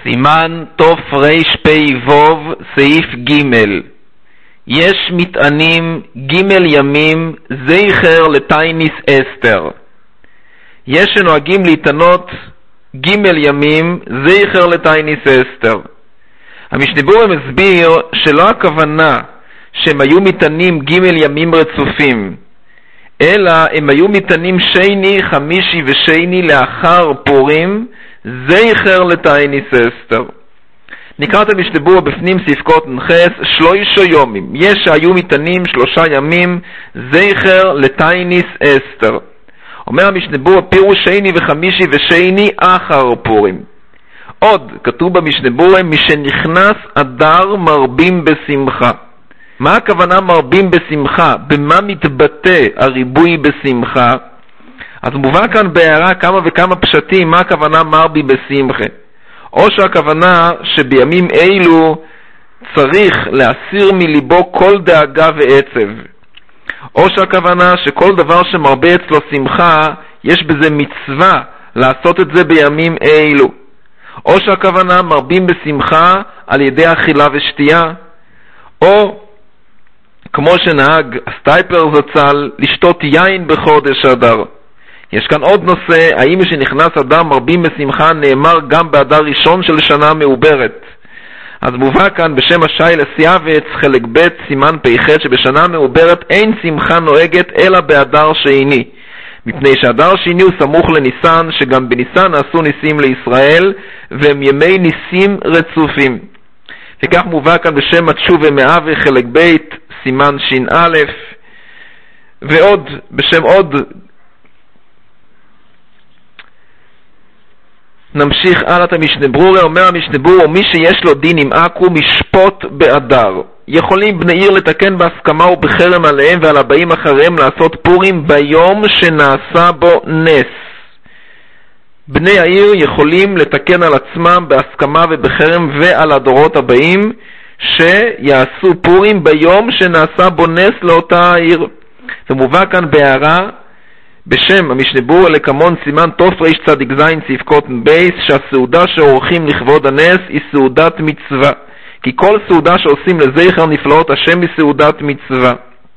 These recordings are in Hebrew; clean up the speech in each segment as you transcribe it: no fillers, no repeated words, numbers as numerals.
סימן תוף ריש פי ווב סעיף ג' יש מטענים ג' ימים זכר לתייניס אסתר. יש שנוהגים להתענות ג' ימים זכר לתייניס אסתר. המשנה ברורה מסביר שלא הכוונה שהם היו מטענים ג' ימים רצופים, אלא הם היו מטענים שני, חמישי ושני לאחר פורים זכר לתייניס אסתר. נקרא את המשנה ברורה בפנים ספקות נחס 3 יומים. יש שהיו מטענים 3 ימים זכר לתייניס אסתר. אומר המשנה ברורה פירוש שני וחמישי ושני אחר פורים. עוד כתוב במשנה ברורה משנכנס אדר מרבים בשמחה. מה הכוונה מרבים בשמחה? במה מתבטא הריבוי בשמחה? אז מובא כאן בהערה כמה וכמה פשטים מה הכוונה מרבי בשמחה. או שהכוונה שבימים אלו צריך להסיר מליבו כל דאגה ועצב, או שהכוונה שכל דבר שמרבה אצלו שמחה יש בזה מצווה לעשות את זה בימים אלו, או שהכוונה מרבים בשמחה על ידי אכילה ושתייה, או כמו שנהג הסטייפלר זצ"ל לשתות יין בחודש אדר. יש כאן עוד נושא, האם שנכנס אדר מרבים בשמחה נאמר גם באדר ראשון של שנה מעוברת. אז מובא כאן בשם השי לסיאבץ חלק ב' סימן פ"ח שבשנה מעוברת אין שמחה נוהגת אלא באדר שני, מפני שהדר שני הוא סמוך לניסן, שגם בניסן נעשו ניסים לישראל והם ימי ניסים רצופים. וכך מובא כאן בשם התשובה מאווה חלק ב' סימן ש"א, ועוד בשם עוד. נמשיך הלאה את המשנה ברורה. אומר המשנה ברורה מי שיש לו דין עם עכו משפוט באדר. יכולים בני עיר לתקן בהסכמה ובחרם עליהם ועל הבאים אחריהם לעשות פורים ביום שנעשה בו נס. בני העיר יכולים לתקן על עצמם בהסכמה ובחרם ועל הדורות הבאים שיעשו פורים ביום שנעשה בו נס לאותה העיר. ומובא כאן בהערה בשם המשנה ברורה לקמון סימן תוף ריש צדיק זין ספקות בייס שהסעודה שעורכים לכבוד הנס היא סעודת מצווה, כי כל סעודה שעושים לזכר נפלאות השם היא סעודת מצווה.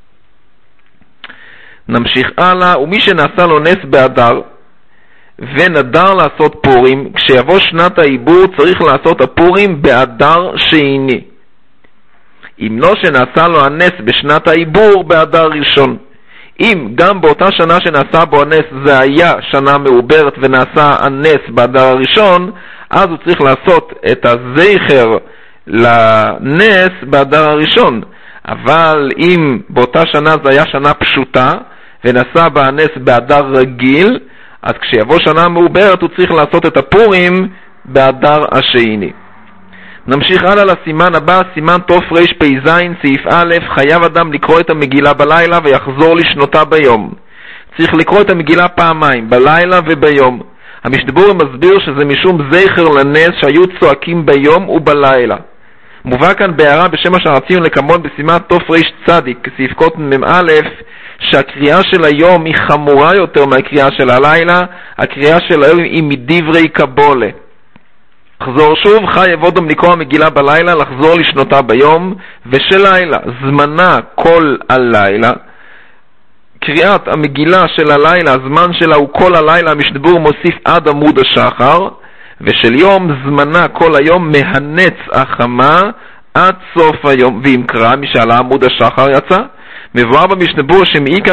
נמשיך הלאה. ומי שנעשה לו נס באדר ונדר לעשות פורים, כשיבוא שנת העיבור צריך לעשות הפורים באדר שני, אם לא שנעשה לו הנס בשנת העיבור באדר ראשון. אם גם באותה שנה שנעשה בו הנס זה היה שנה מעוברת ונעשה הנס באדר הראשון, אז הוא צריך לעשות את הזכר לנס באדר הראשון. אבל אם באותה שנה זה היה שנה פשוטה ונעשה בה הנס באדר רגיל, אז כשיבוא שנה מעוברת הוא צריך לעשות את הפורים באדר השני. נמשיך הלאה לסימן הבא, סימן תוף ריש פי זין סעיף א'. חייב אדם לקרוא את המגילה בלילה ויחזור לשנותה ביום. צריך לקרוא את המגילה פעמיים, בלילה וביום. המשנה ברורה מסביר שזה משום זכר לנס שהיו צועקים ביום ובלילה. מובא כאן בהערה בשם השרציון לקמון בסימן תוף ריש צדיק סעיפקות מ"א שהקריאה של היום היא חמורה יותר מהקריאה של הלילה. הקריאה של היום היא מדברי קבולה. לחזור שוב, חייב אדם לקרוא המגילה בלילה, לחזור לשנותה ביום, ושל לילה זמנה כל הלילה. קריאת המגילה של הלילה, הזמן שלה הוא כל הלילה, המשנה ברורה מוסיף עד עמוד השחר, ושל יום זמנה כל היום מהנץ החמה עד סוף היום. ואם קרא משעלה עמוד השחר יצא. מבואר במשנה ברורה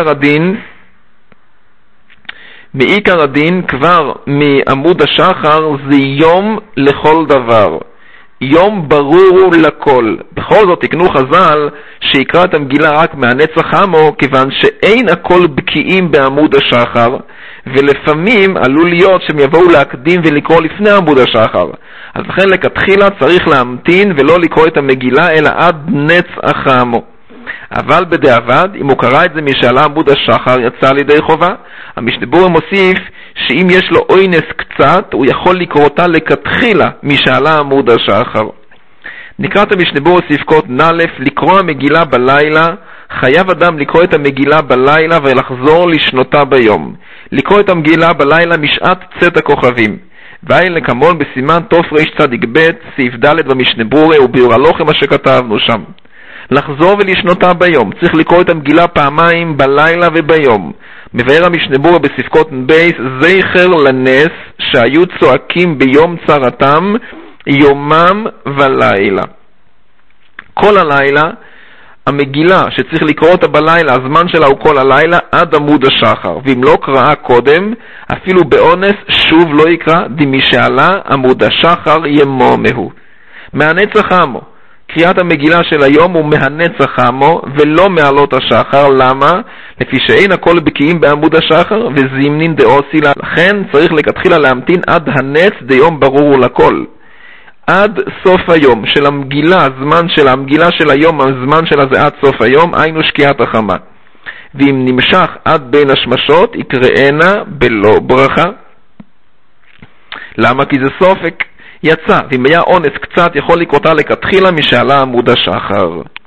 מעיקר הדין כבר מעמוד השחר זה יום לכל דבר, יום ברור לכל. בכל זאת תקנו חז"ל שיקרא את המגילה רק מהנץ החמו, כיוון שאין הכל בקיאים בעמוד השחר, ולפעמים עלול להיות שהם יבואו להקדים ולקרוא לפני עמוד השחר. אז לכן לכתחילה צריך להמתין ולא לקרוא את המגילה אלא עד נץ החמו. אבל בדיעבד, אם הוא קרא את זה משעלה עמוד השחר יצא על ידי חובה. המשנה ברורה מוסיף שאם יש לו אוינס קצת הוא יכול לקרוא אותה לכתחילה משעלה עמוד השחר. נקרא את המשנה ברורה ספקות נ"א. לקרוא המגילה בלילה, חייב אדם לקרוא את המגילה בלילה ולחזור לשנותה ביום. לקרוא את המגילה בלילה משעת צאת הכוכבים, ואין לקמול בסימן תרצ"ב סעיף ד' במשנה ברורה וביאור הלוחם מה שכתבנו שם. לחזור ולשנותה ביום, צריך לקרוא את המגילה פעמיים בלילה וביום. מבאר המשנה ברורה בספקות בייס זכר לנס שהיו צועקים ביום צרתם יומם ולילה. כל הלילה המגילה שצריך לקרוא אותה בלילה, הזמן שלה הוא כל הלילה עד עמוד השחר, ואם לא קראה קודם אפילו באונס שוב לא יקרא, דמי שעלה עמוד השחר ימומהו. מהנצח עמו, קריאת המגילה של היום הוא מהנצח עמו ולא מעלות השחר. למה? לפי שאין הכל בקיאים בעמוד השחר וזימנין דאוסילה, לכן צריך לכתחילה להמתין עד הנץ דיום ברור לכל. עד סוף היום של המגילה, הזמן של המגילה של היום, הזמן שלה זה עד סוף היום, היינו שקיעת החמה. ואם נמשך עד בין השמשות יקראנה בלא ברכה. למה? כי זה סופק יצא, ואם היה אונס קצת יכול לקרותה לכתחילה משעלה עמוד השחר.